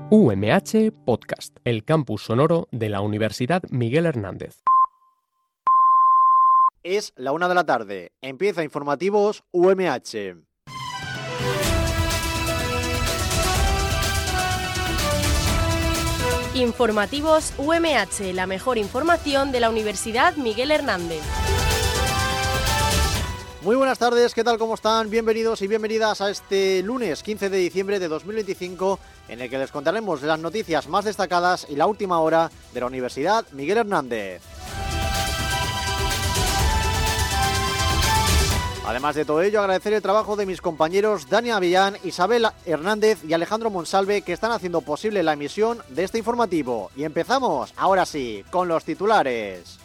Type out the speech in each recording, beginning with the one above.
UMH Podcast, el campus sonoro de la Universidad Miguel Hernández. Es la 1 de la tarde. Empieza Informativos UMH. Informativos UMH, la mejor información de la Universidad Miguel Hernández. Muy buenas tardes, ¿qué tal? ¿Cómo están? Bienvenidos y bienvenidas a este lunes 15 de diciembre de 2025, en el que les contaremos las noticias más destacadas y la última hora de la Universidad Miguel Hernández. Además de todo ello, agradecer el trabajo de mis compañeros Dani Avillán, Isabel Hernández y Alejandro Monsalve, que están haciendo posible la emisión de este informativo. Y empezamos, ahora sí, con los titulares.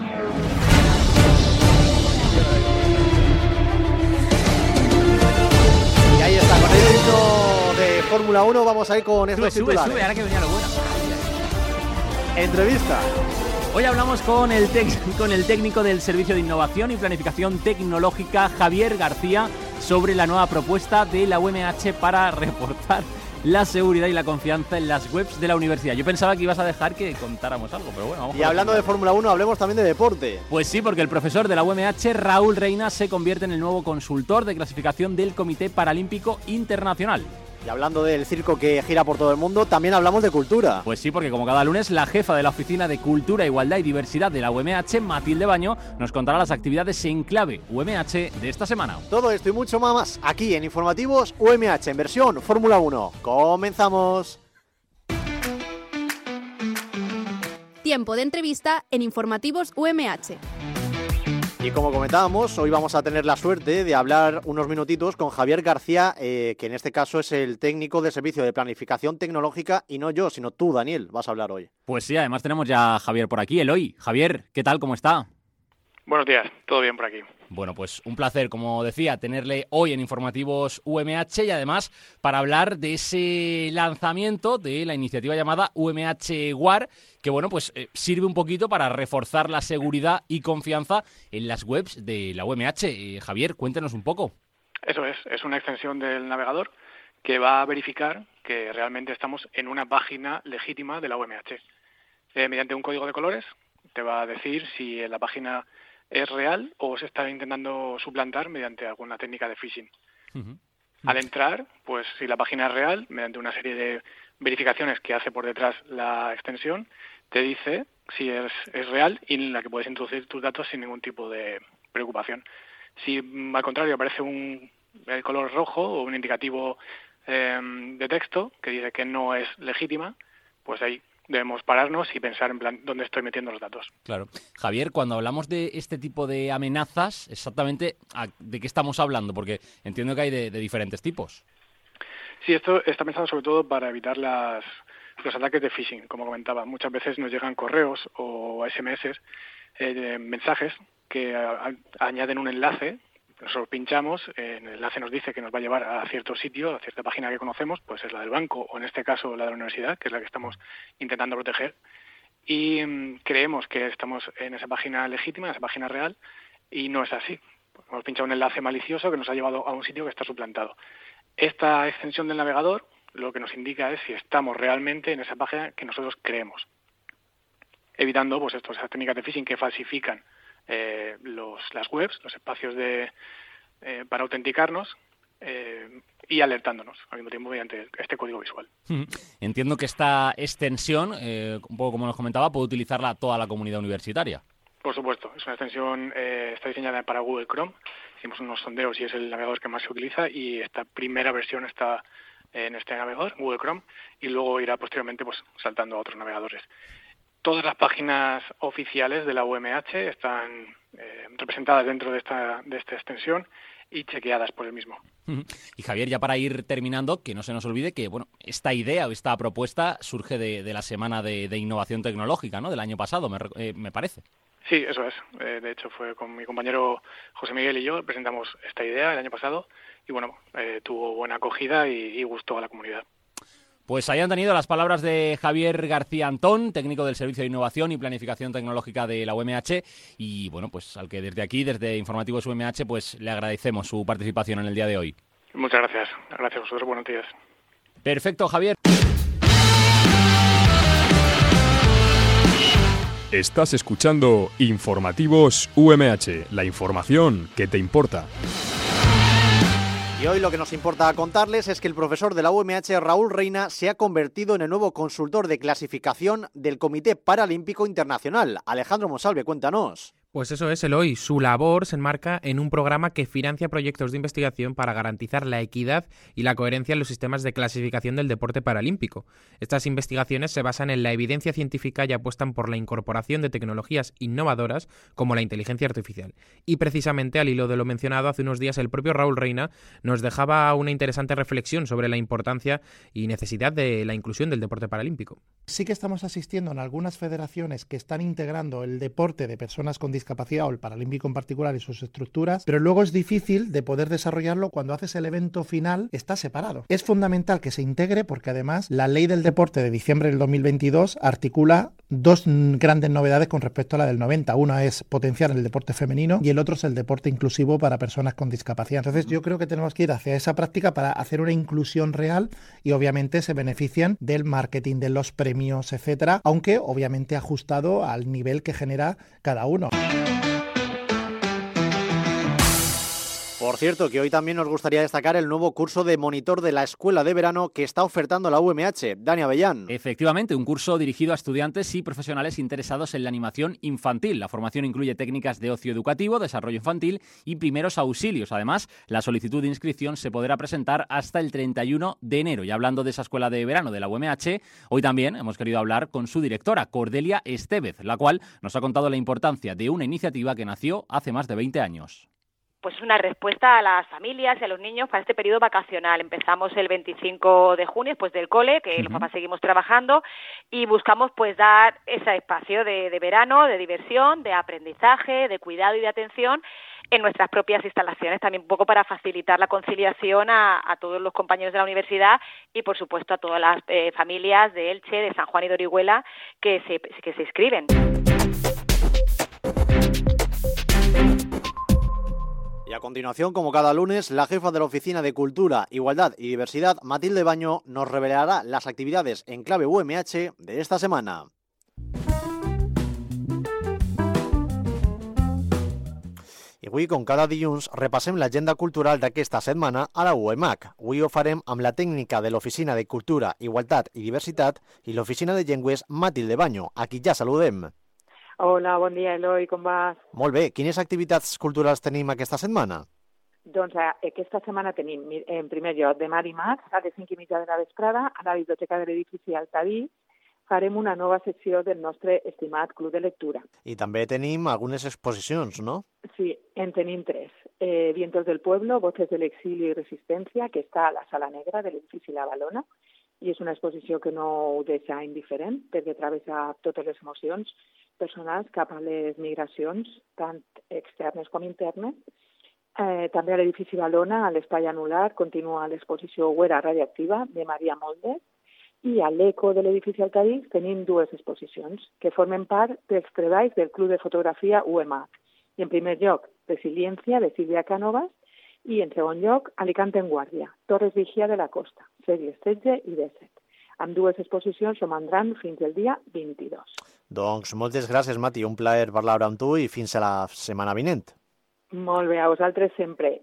Y ahí está, con el hito de Fórmula 1 vamos a ir con estos titulares. Sube, ahora que venía lo bueno. Entrevista. Hoy hablamos con el técnico del Servicio de Innovación y Planificación Tecnológica, Javier García, sobre la nueva propuesta de la UMH para reforzar la seguridad y la confianza en las webs de la universidad. Yo pensaba que ibas a dejar que contáramos algo, pero bueno, vamos. Y hablando de Fórmula 1, hablemos también de deporte. Pues sí, porque el profesor de la UMH, Raúl Reina, se convierte en el nuevo consultor de clasificación del Comité Paralímpico Internacional. Y hablando del circo que gira por todo el mundo, también hablamos de cultura. Pues sí, porque como cada lunes, la jefa de la Oficina de Cultura, Igualdad y Diversidad de la UMH, Matilde Baño, nos contará las actividades en clave UMH de esta semana. Todo esto y mucho más aquí en Informativos UMH en versión Fórmula 1. ¡Comenzamos! Tiempo de entrevista en Informativos UMH. Y como comentábamos, hoy vamos a tener la suerte de hablar unos minutitos con Javier García, que en este caso es el técnico del Servicio de Planificación Tecnológica, y no yo, sino tú, Daniel, vas a hablar hoy. Pues sí, además tenemos ya a Javier por aquí, Eloy. Javier, ¿qué tal? ¿Cómo está? Buenos días, todo bien por aquí. Bueno, pues un placer, como decía, tenerle hoy en Informativos UMH y además para hablar de ese lanzamiento de la iniciativa llamada UMH WAR, que bueno, pues sirve un poquito para reforzar la seguridad y confianza en las webs de la UMH. Javier, cuéntenos un poco. Eso es una extensión del navegador que va a verificar que realmente estamos en una página legítima de la UMH. Mediante un código de colores te va a decir si la página es real o se está intentando suplantar mediante alguna técnica de phishing. Uh-huh. Al entrar, pues si la página es real, mediante una serie de verificaciones que hace por detrás la extensión, te dice si es real y en la que puedes introducir tus datos sin ningún tipo de preocupación. Si al contrario aparece el color rojo o un indicativo de texto que dice que no es legítima, pues ahí debemos pararnos y pensar en plan dónde estoy metiendo los datos. Claro. Javier, cuando hablamos de este tipo de amenazas, exactamente ¿de qué estamos hablando? Porque entiendo que hay de diferentes tipos. Sí, esto está pensado sobre todo para evitar los ataques de phishing, como comentaba. Muchas veces nos llegan correos o SMS, mensajes que añaden un enlace. Nosotros pinchamos, en el enlace nos dice que nos va a llevar a cierto sitio, a cierta página que conocemos, pues es la del banco o en este caso la de la universidad, que es la que estamos intentando proteger. Y creemos que estamos en esa página legítima, en esa página real, y no es así. Hemos pinchado un enlace malicioso que nos ha llevado a un sitio que está suplantado. Esta extensión del navegador lo que nos indica es si estamos realmente en esa página que nosotros creemos, evitando pues esas técnicas de phishing que falsifican las webs, los espacios para autenticarnos y alertándonos al mismo tiempo mediante este código visual. Entiendo que esta extensión, un poco como nos comentaba, puede utilizarla toda la comunidad universitaria. Por supuesto, es una extensión, está diseñada para Google Chrome. Hicimos unos sondeos y es el navegador que más se utiliza y esta primera versión está en este navegador, Google Chrome, y luego irá posteriormente pues saltando a otros navegadores. Todas las páginas oficiales de la UMH están representadas dentro de esta extensión y chequeadas por el mismo. Y Javier, ya para ir terminando, que no se nos olvide que bueno, esta idea o esta propuesta surge de la Semana de Innovación Tecnológica, ¿no? Del año pasado, me parece. Sí, eso es. De hecho, fue con mi compañero José Miguel y yo, presentamos esta idea el año pasado y bueno, tuvo buena acogida y gustó a la comunidad. Pues ahí han tenido las palabras de Javier García Antón, técnico del Servicio de Innovación y Planificación Tecnológica de la UMH, y bueno, pues al que desde aquí, desde Informativos UMH, pues le agradecemos su participación en el día de hoy. Muchas gracias. Gracias a vosotros. Buenos días. Perfecto, Javier. Estás escuchando Informativos UMH, la información que te importa. Y hoy lo que nos importa contarles es que el profesor de la UMH, Raúl Reina, se ha convertido en el nuevo consultor de clasificación del Comité Paralímpico Internacional. Alejandro Monsalve, cuéntanos. Pues eso es, Eloy. Su labor se enmarca en un programa que financia proyectos de investigación para garantizar la equidad y la coherencia en los sistemas de clasificación del deporte paralímpico. Estas investigaciones se basan en la evidencia científica y apuestan por la incorporación de tecnologías innovadoras como la inteligencia artificial. Y precisamente al hilo de lo mencionado, hace unos días el propio Raúl Reina nos dejaba una interesante reflexión sobre la importancia y necesidad de la inclusión del deporte paralímpico. Sí que estamos asistiendo en algunas federaciones que están integrando el deporte de personas con discapacidad o el paralímpico en particular y sus estructuras, pero luego es difícil de poder desarrollarlo cuando haces el evento final, está separado. Es fundamental que se integre porque además la Ley del Deporte de diciembre del 2022 articula dos grandes novedades con respecto a la del 90. Una es potenciar el deporte femenino y el otro es el deporte inclusivo para personas con discapacidad. Entonces yo creo que tenemos que ir hacia esa práctica para hacer una inclusión real y obviamente se benefician del marketing, de los premios, etcétera, aunque obviamente ajustado al nivel que genera cada uno. Por cierto, que hoy también nos gustaría destacar el nuevo curso de monitor de la Escuela de Verano que está ofertando la UMH. Dani Avellán. Efectivamente, un curso dirigido a estudiantes y profesionales interesados en la animación infantil. La formación incluye técnicas de ocio educativo, desarrollo infantil y primeros auxilios. Además, la solicitud de inscripción se podrá presentar hasta el 31 de enero. Y hablando de esa Escuela de Verano de la UMH, hoy también hemos querido hablar con su directora, Cordelia Estevez, la cual nos ha contado la importancia de una iniciativa que nació hace más de 20 años. Pues una respuesta a las familias y a los niños para este periodo vacacional. Empezamos el 25 de junio, después del cole, que los papás seguimos trabajando, y buscamos pues dar ese espacio de verano, de diversión, de aprendizaje, de cuidado y de atención en nuestras propias instalaciones, también un poco para facilitar la conciliación a todos los compañeros de la universidad y, por supuesto, a todas las familias de Elche, de San Juan y de Orihuela que se inscriben. Y a continuación, como cada lunes, la jefa de la Oficina de Cultura, Igualdad y Diversidad, Matilde Baño, nos revelará las actividades en clave UMH de esta semana. I avui, com cada dilluns, repassem l'agenda cultural d'aquesta setmana a la UEMAC. Avui ho farem amb la tècnica de l'Oficina de Cultura, Igualtat i Diversitat i l'Oficina de Llengües, Matilde Baño, a qui ja saludem. Hola, bon dia, Eloi, com vas? Molt bé. Quines activitats culturals tenim aquesta setmana? Doncs aquesta setmana tenim, en primer lloc, demà dimarts, a les 5:30 de la vesprada, a la Biblioteca de l'Edifici Altaví, farem una nova sessió del nostre estimat Club de Lectura. I també tenim algunes exposicions, no? Sí, en tenim tres. Vientos del Pueblo, Voces del Exilio y Resistencia, que està a la Sala Negra de l'Edifici La Valona, i és una exposició que no ho deixa indiferent, perquè travessa totes les emocions personals cap a les migracions, tant externes com internes. També a l'edifici Valona, a l'Espai Anular, continua l'exposició Huera Radioactiva de Maria Moldes, i a l'Eco de l'edifici Altaví tenim dues exposicions que formen part dels treballs del Club de Fotografia UEMAC. I en primer lloc, Resiliencia, de Sílvia Cánovas, i en segon lloc, Alicante en Guàrdia, Torres Vigía de la Costa, segles XIII i XVII. Amb dues exposicions romandran fins el dia 22. Doncs moltes gràcies, Mati. Un plaer parlar amb tu i fins a la setmana vinent. Molt bé, a vosaltres sempre.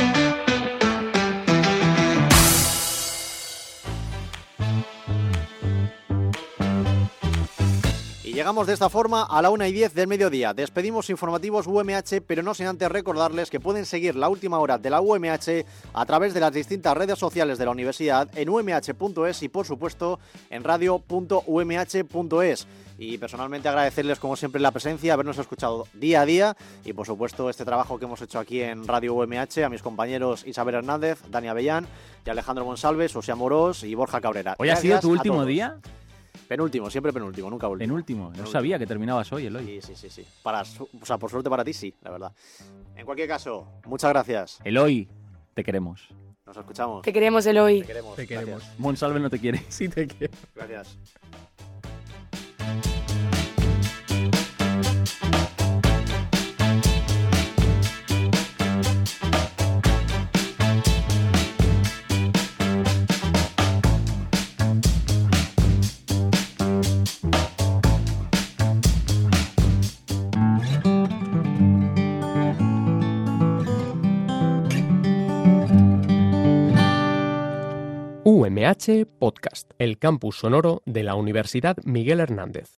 Y llegamos de esta forma a la 1:10 del mediodía. Despedimos informativos UMH, pero no sin antes recordarles que pueden seguir la última hora de la UMH a través de las distintas redes sociales de la universidad en umh.es y, por supuesto, en radio.umh.es. Y personalmente agradecerles, como siempre, la presencia, habernos escuchado día a día y, por supuesto, este trabajo que hemos hecho aquí en Radio UMH, a mis compañeros Isabel Hernández, Dani Avellán y Alejandro Monsalve, Sofía Morós y Borja Cabrera. ¿Hoy ha sido tu último día? Penúltimo, siempre penúltimo, nunca último. Penúltimo, no sabía que terminabas hoy, Eloy. Sí. Por suerte para ti, sí, la verdad. En cualquier caso, muchas gracias. Eloy, te queremos. Nos escuchamos. Te queremos, Eloy. Te queremos. Monsalve no te quiere. Sí te quiero. Gracias. UMH Podcast, el campus sonoro de la Universidad Miguel Hernández.